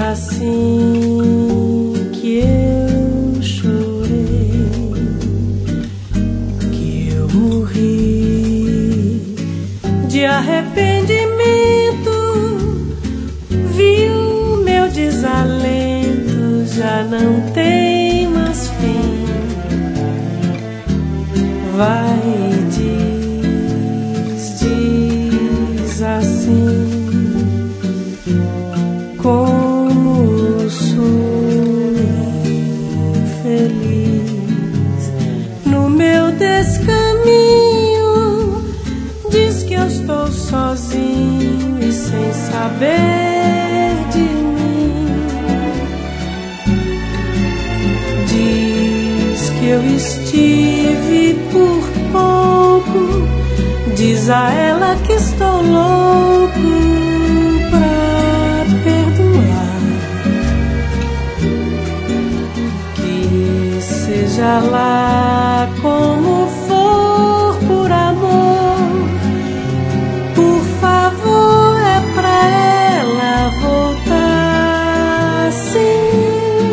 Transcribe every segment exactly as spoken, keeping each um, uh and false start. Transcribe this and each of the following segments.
assim que eu chorei, que eu morri de arrependimento, vi o meu desalento, já não tem mais fim. Vai e diz, diz assim: como sou infeliz no meu descaminho. Diz que eu estou sozinho e sem saber de mim. Diz que eu estive por pouco. Diz a ela que estou louco pra perdoar. Que seja lá como for, por amor, por favor, é pra ela voltar. Sim,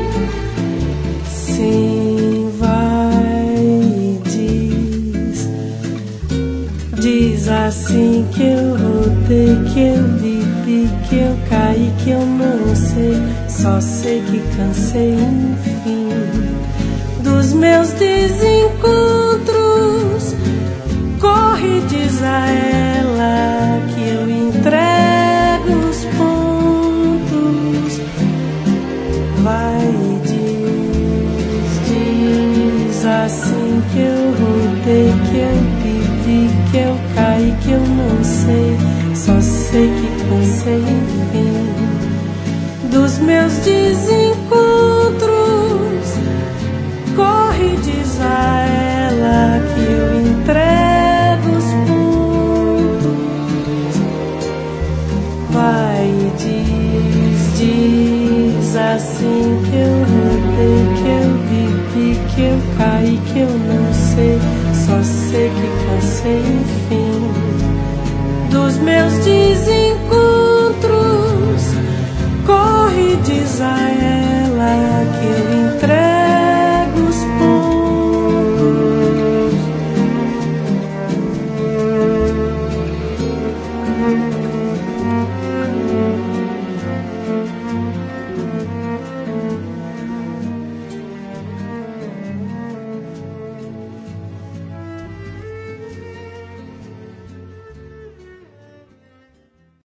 sim, vai e diz, diz assim que eu rodei, que eu vivi, que eu caí, que eu não sei, só sei que cansei, enfim, dos meus desencontros. Corre, diz a ela que eu entrego os pontos. Vai e diz, diz assim que eu rodei, que eu vivi, que eu caí, que eu não sei, só sei que cansei, enfim, dos meus desencontros. Corre, diz a ela que eu entrego os pontos. Vai e diz, diz assim que eu rodei, que eu vivi, que eu caí, que eu não sei, só sei que cansei, enfim, dos meus desencontros. Corre, diz a